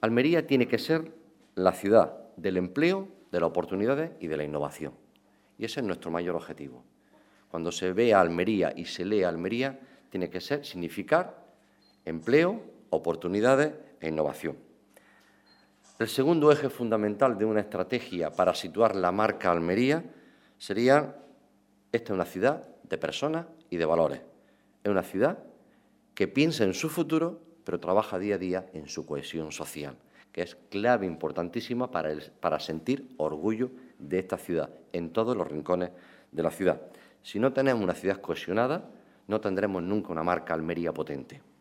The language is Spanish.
Almería tiene que ser la ciudad del empleo, de las oportunidades y de la innovación. Y ese es nuestro mayor objetivo. Cuando se ve a Almería y se lee a Almería, tiene que significar empleo, oportunidades e innovación. El segundo eje fundamental de una estrategia para situar la marca Almería sería: esta es una ciudad de personas y de valores. Es una ciudad que piensa en su futuro, pero trabaja día a día en su cohesión social, que es clave importantísima para sentir orgullo de esta ciudad en todos los rincones de la ciudad. Si no tenemos una ciudad cohesionada, no tendremos nunca una marca Almería potente.